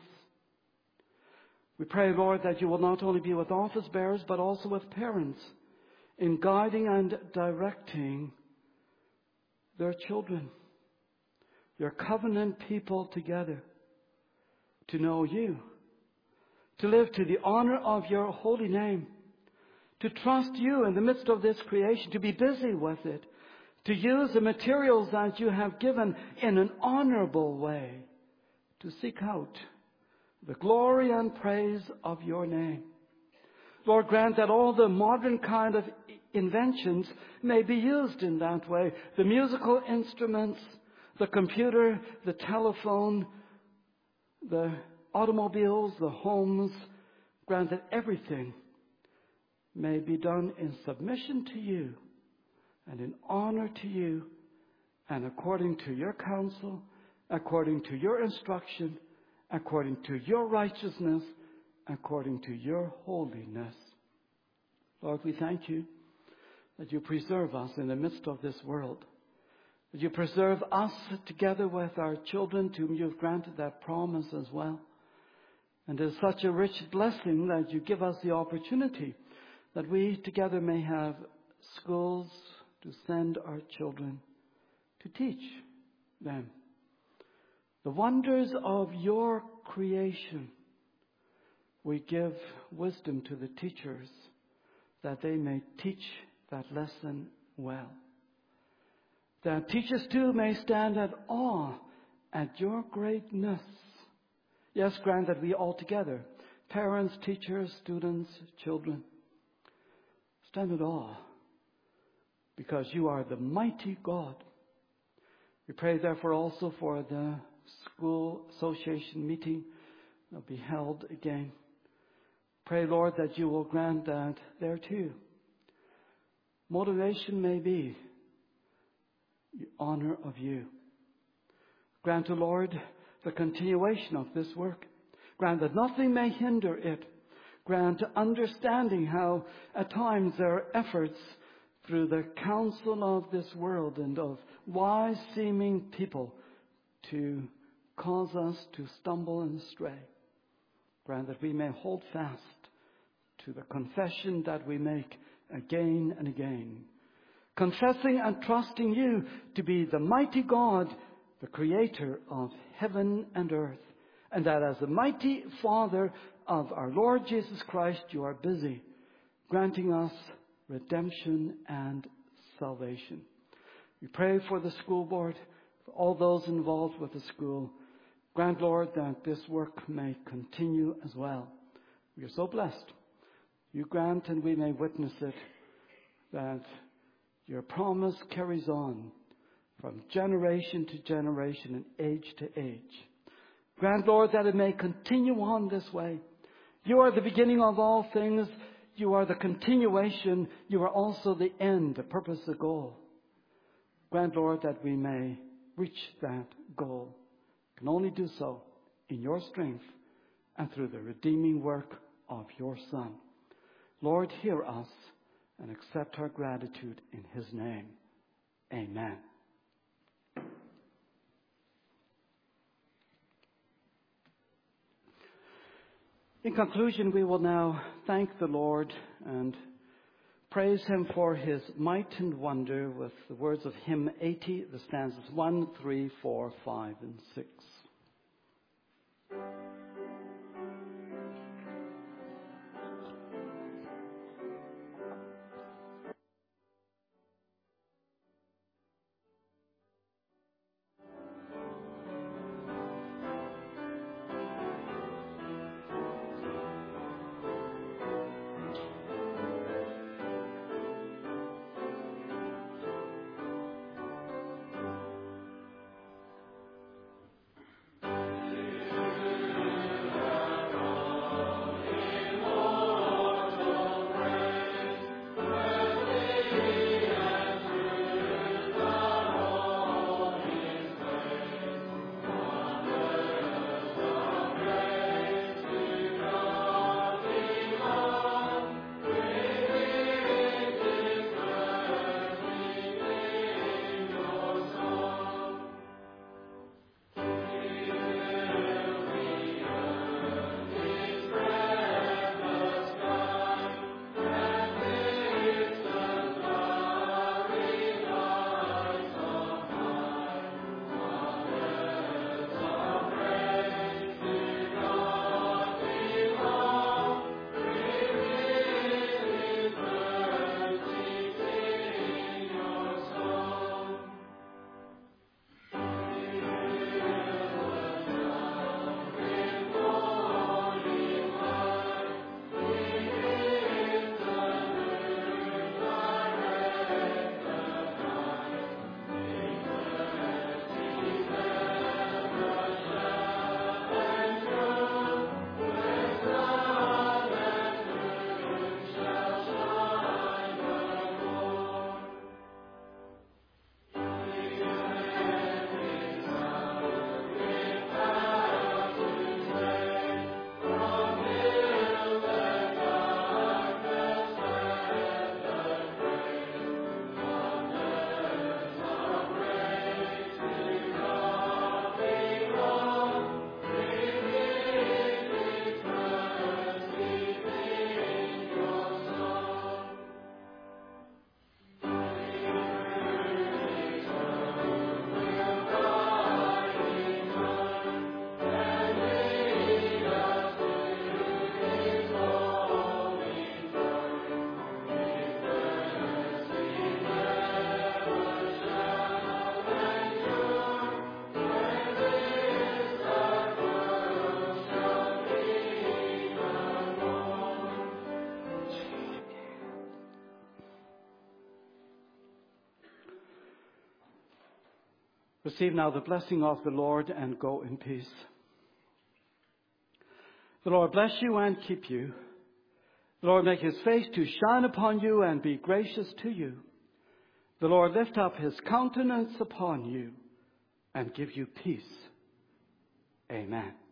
Speaker 1: We pray, Lord, that you will not only be with office bearers, but also with parents in guiding and directing their children, your covenant people together, to know you, to live to the honor of your holy name, to trust you in the midst of this creation, to be busy with it, to use the materials that you have given in an honorable way, to seek out the glory and praise of your name. Lord, grant that all the modern kind of inventions may be used in that way. The musical instruments, the computer, the telephone, the automobiles, the homes. Grant that everything may be done in submission to you and in honor to you, and according to your counsel, according to your instruction, according to your righteousness, according to your holiness. Lord, we thank you that you preserve us in the midst of this world, that you preserve us together with our children, to whom you have granted that promise as well. And it is such a rich blessing that you give us the opportunity that we together may have schools to send our children to teach them the wonders of your creation. We give wisdom to the teachers that they may teach that lesson well. That teachers too may stand at awe at your greatness. Yes, grant that we all together, parents, teachers, students, children, stand at awe because you are the mighty God. We pray therefore also for the school association meeting that will be held again. Pray, Lord, that you will grant that there too motivation may be the honor of you. Grant, O Lord, the continuation of this work. Grant that nothing may hinder it. Grant understanding how at times there are efforts through the counsel of this world and of wise seeming people to cause us to stumble and stray. Grant that we may hold fast to the confession that we make again and again, confessing and trusting you to be the mighty God, the creator of heaven and earth, and that as the mighty Father of our Lord Jesus Christ, you are busy granting us redemption and salvation. We pray for the school board, for all those involved with the school. Grant, Lord, that this work may continue as well. We are so blessed. You grant, and we may witness it, that your promise carries on from generation to generation and age to age. Grant, Lord, that it may continue on this way. You are the beginning of all things. You are the continuation. You are also the end, the purpose, the goal. Grant, Lord, that we may reach that goal. We can only do so in your strength and through the redeeming work of your Son. Lord, hear us and accept our gratitude in his name. Amen. In conclusion, we will now thank the Lord and praise him for his might and wonder with the words of hymn eighty, the stanzas one, three, four, five, and six. Receive now the blessing of the Lord and go in peace. The Lord bless you and keep you. The Lord make his face to shine upon you and be gracious to you. The Lord lift up his countenance upon you and give you peace. Amen.